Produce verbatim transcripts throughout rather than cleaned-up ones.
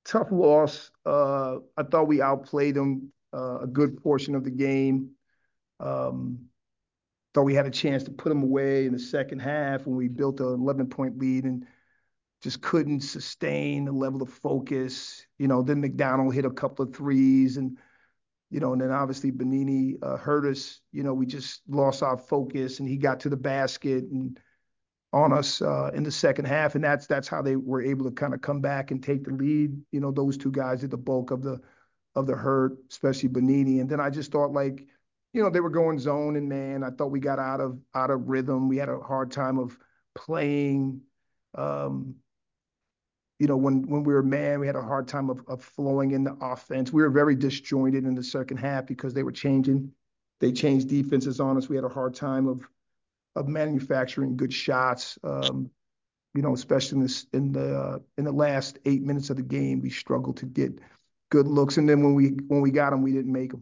tough loss. Uh, I thought we outplayed them uh, a good portion of the game. Um, thought we had a chance to put them away in the second half when we built an eleven point lead and just couldn't sustain the level of focus. You know, then McDonald hit a couple of threes and, you know, and then obviously Benini uh, hurt us. You know, we just lost our focus and he got to the basket and on us uh, in the second half. And that's that's how they were able to kind of come back and take the lead. You know, those two guys did the bulk of the of the hurt, especially Benini. And then I just thought like, you know, they were going zone and man, I thought we got out of out of rhythm. We had a hard time of playing. Um, you know, when when we were man, we had a hard time of, of flowing in the offense. We were very disjointed in the second half because they were changing. They changed defenses on us. We had a hard time of of manufacturing good shots. Um, you know, especially in this in the uh, in the last eight minutes of the game, we struggled to get good looks. And then when we when we got them, we didn't make them.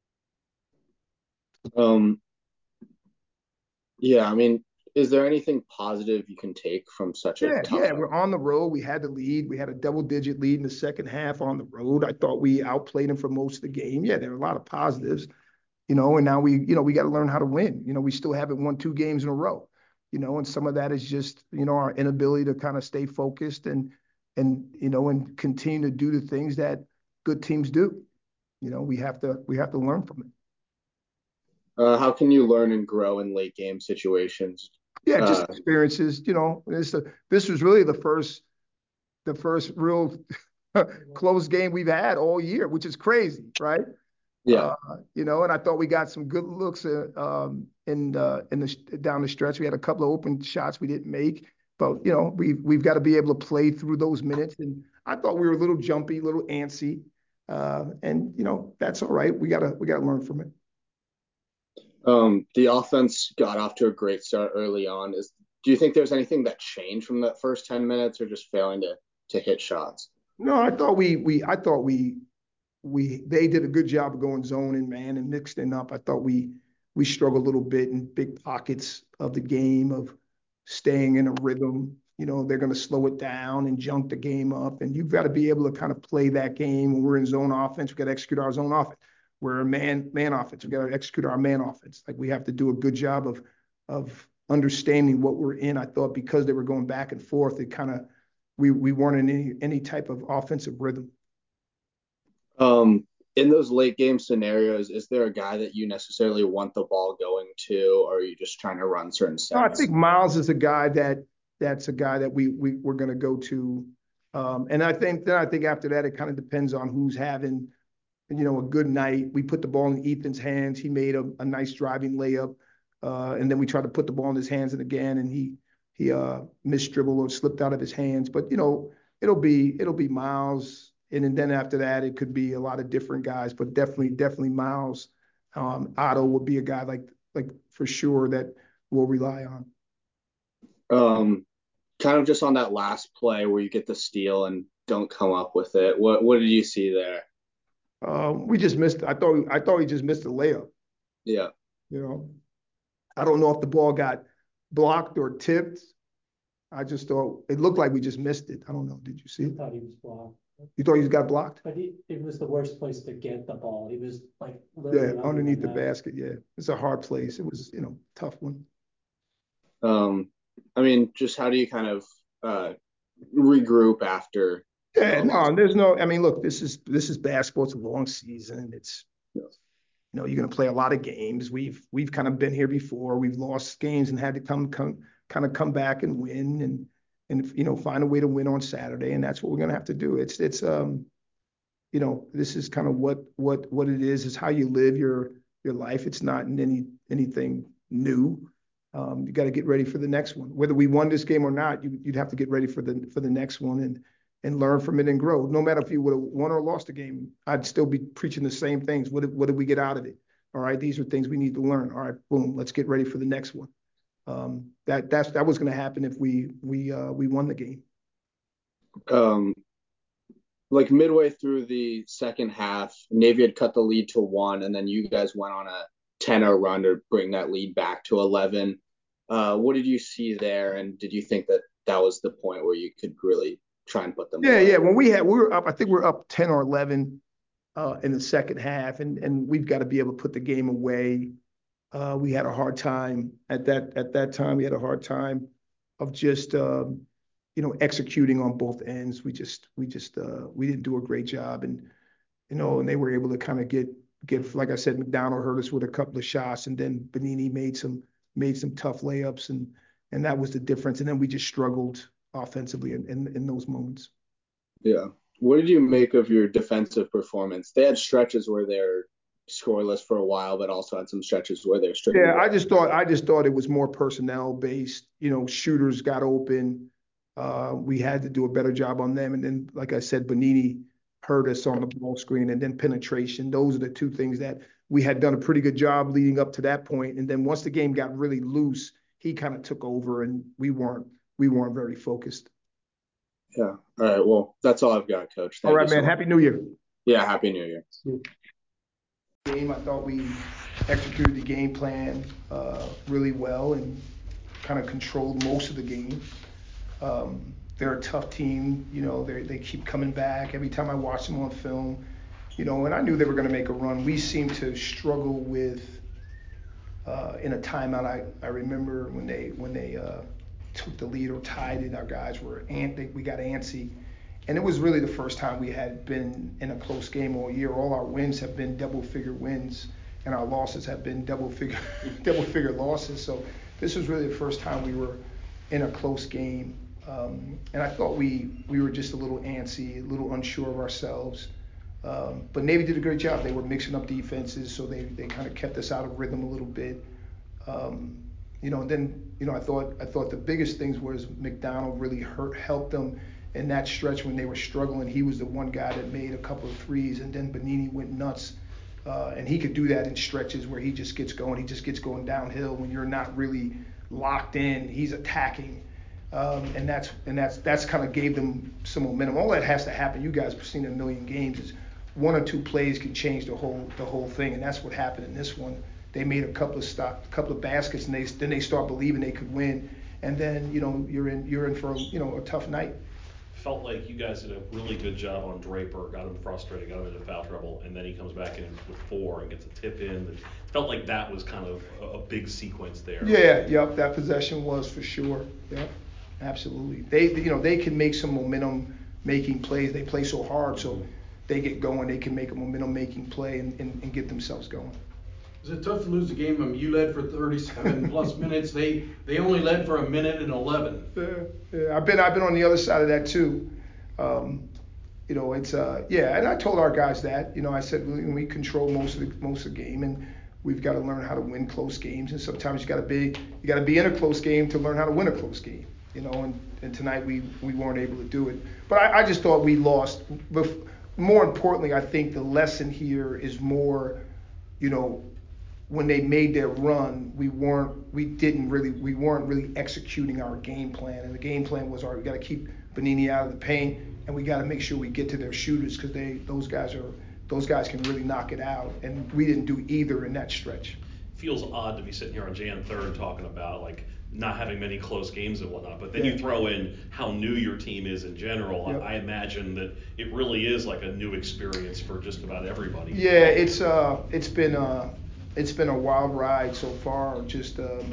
Um, yeah, I mean, is there anything positive you can take from such a Yeah, tough? yeah, we're on the road. We had the lead. We had a double digit lead in the second half on the road. I thought we outplayed them for most of the game. Yeah, there are a lot of positives, you know, and now we, you know, we got to learn how to win. You know, we still haven't won two games in a row, you know, and some of that is just, you know, our inability to kind of stay focused and, and, you know, and continue to do the things that good teams do. You know, we have to, we have to learn from it. Uh, how can you learn and grow in late game situations? Yeah, just Uh, experiences, you know, this, uh, this was really the first, the first real close game we've had all year, which is crazy, right? yeah. Uh, you know, and I thought we got some good looks uh, um, in uh, in the down the stretch. We had a couple of open shots we didn't make, but you know, we we've got to be able to play through those minutes. And I thought we were a little jumpy, a little antsy, uh, and you know, that's all right. We gotta we gotta learn from it. Um, the offense got off to a great start early on. Is Do you think there's anything that changed from that first ten minutes, or just failing to to hit shots? No, I thought we we I thought we we they did a good job of going zone and man and mixing up. I thought we we struggled a little bit in big pockets of the game of staying in a rhythm. You know, they're going to slow it down and junk the game up, and you've got to be able to kind of play that game. When we're in zone offense, we got to execute our zone offense. We're a man man offense. We got to execute our man offense. Like we have to do a good job of of understanding what we're in. I thought because they were going back and forth, it kind of we we weren't in any any type of offensive rhythm. Um, in those late game scenarios, is there a guy that you necessarily want the ball going to, or are you just trying to run certain No, I think sets? Miles is a guy that that's a guy that we we we're going to go to, um, and I think then I think after that it kind of depends on who's having you know a good night. We put the ball in Ethan's hands. He made a, a nice driving layup, uh, and then we tried to put the ball in his hands and again, and he he uh, missed dribble or slipped out of his hands. But you know it'll be it'll be Miles, and then after that it could be a lot of different guys, but definitely definitely Miles. Um, Otto would be a guy like like for sure that we'll rely on. Um, Kind of just on that last play where you get the steal and don't come up with it. What what did you see there? Uh, we just missed. I thought I thought he just missed a layup. Yeah. You know, I don't know if the ball got blocked or tipped. I just thought it looked like we just missed it. I don't know. Did you see I it? thought he was blocked, You thought he got blocked? but he, it was the worst place to get the ball. He was like Yeah, literally under the underneath the net. basket. Yeah, it's a hard place. It was, you know, tough one. Um, I mean, just how do you kind of uh, regroup after Yeah, a loss? no, there's no. I mean, look, this is this is basketball. It's a long season. It's you know you're going to play a lot of games. We've we've kind of been here before. We've lost games and had to come come kind of come back and win and and you know find a way to win on Saturday. And that's what we're going to have to do. It's it's um you know this is kind of what what what it is. Is how you live your your life. It's not in any anything new. Um, you got to get ready for the next one. Whether we won this game or not, you, you'd have to get ready for the for the next one and and learn from it and grow. No matter if you would have won or lost a game, I'd still be preaching the same things. What did, what did we get out of it? All right, these are things we need to learn. All right, boom, let's get ready for the next one. Um, that that's that was going to happen if we we uh, we won the game. Um, like midway through the second half, Navy had cut the lead to one, and then you guys went on a ten zero run to bring that lead back to eleven. Uh, what did you see there, and did you think that that was the point where you could really try and put them Yeah, away. yeah. When we had, we were up, I think we we're up ten or eleven uh, in the second half, and and we've got to be able to put the game away. Uh, we had a hard time at that at that time. We had a hard time of just um, you know executing on both ends. We just we just uh, we didn't do a great job, and you know, and they were able to kind of get get like I said, McDonald hurt us with a couple of shots, and then Benini made some made some tough layups, and and that was the difference. And then we just struggled offensively in in, in those moments. Yeah. What did you make of your defensive performance? They had stretches where they're scoreless for a while, but also had some stretches where they're strictly. Yeah, I just thought I just thought it was more personnel based. You know, shooters got open. Uh, we had to do a better job on them. And then, like I said, Benini hurt us on the ball screen, and then penetration. Those are the two things that we had done a pretty good job leading up to that point. And then once the game got really loose, he kind of took over, and we weren't we weren't very focused. Yeah. All right. Well, that's all I've got, Coach. Thank All right, you so man. much. Happy New Year. Yeah. Happy New Year. Game, I thought we executed the game plan uh, really well and kind of controlled most of the game. Um, they're a tough team, you know. They they keep coming back every time I watch them on film, you know. And I knew they were going to make a run. We seemed to struggle with uh, in a timeout. I, I remember when they when they uh, took the lead or tied it. Our guys were ant. They, we got antsy. And it was really the first time we had been in a close game all year. All our wins have been double-figure wins, and our losses have been double-figure double-figure losses. So this was really the first time we were in a close game. Um, and I thought we we were just a little antsy, a little unsure of ourselves. Um, but Navy did a great job. They were mixing up defenses, so they, they kind of kept us out of rhythm a little bit. Um, you know, and then you know I thought I thought the biggest things was McDonald really hurt helped them in that stretch when they were struggling. He was the one guy that made a couple of threes, and then Benini went nuts. Uh, and he could do that in stretches where he just gets going. He just gets going downhill when you're not really locked in. He's attacking, um, and that's and that's that's kind of gave them some momentum. All that has to happen. You guys have seen a million games. Is one or two plays can change the whole the whole thing, and that's what happened in this one. They made a couple of stop, a couple of baskets, and they then they start believing they could win. And then you know you're in you're in for a, you know a tough night. Felt like you guys did a really good job on Draper, got him frustrated, got him into foul trouble, and then he comes back in with four and gets a tip in. It felt like that was kind of a, a big sequence there. Yeah, yep, that possession was for sure. Yep, absolutely. They, you know, they can make some momentum making plays. They play so hard, so they get going. They can make a momentum making play and, and, and get themselves going. Is it tough to lose the game? I mean, you led for thirty-seven plus minutes. They they only led for a minute and eleven. Yeah, yeah. I've been I've been on the other side of that too. Um, you know, it's uh yeah, and I told our guys that. You know, I said we, we control most of the most of the game, and we've got to learn how to win close games. And sometimes you got to be you got to be in a close game to learn how to win a close game. You know, and, and tonight we we weren't able to do it. But I, I just thought we lost. But more importantly, I think the lesson here is more, you know. When they made their run, we weren't, we didn't really, we weren't really executing our game plan. And the game plan was, all right, we got to keep Benini out of the paint, and we got to make sure we get to their shooters because they, those guys are, those guys can really knock it out. And we didn't do either in that stretch. Feels odd to be sitting here on January third talking about like not having many close games and whatnot, but then Yeah. you throw in how new your team is in general. Yep. I imagine that it really is like a new experience for just about everybody. Yeah, it's uh, it's been uh. It's been a wild ride so far, just um,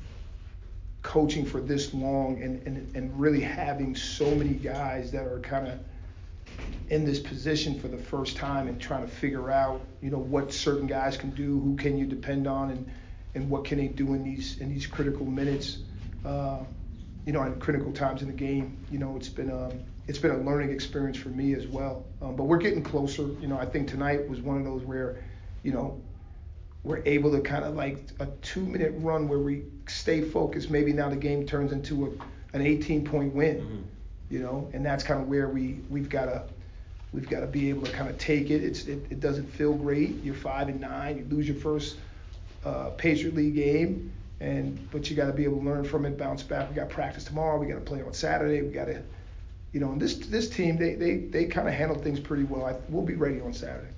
coaching for this long and, and, and really having so many guys that are kind of in this position for the first time and trying to figure out, you know, what certain guys can do, who can you depend on, and, and what can they do in these in these critical minutes, uh, you know, at critical times in the game. You know, it's been um, it's been a learning experience for me as well. Um, but we're getting closer. You know, I think tonight was one of those where, you know, we're able to kind of like a two minute run where we stay focused. Maybe now the game turns into a, an eighteen point win, mm-hmm. you know, and that's kind of where we, we've got to, we've got to be able to kind of take it. It's, it, it doesn't feel great. You're five and nine, you lose your first uh, Patriot League game, and, but you got to be able to learn from it, bounce back. We got practice tomorrow. We got to play on Saturday. We got to, you know, and this, this team, they, they, they kind of handle things pretty well. I, we'll be ready on Saturday.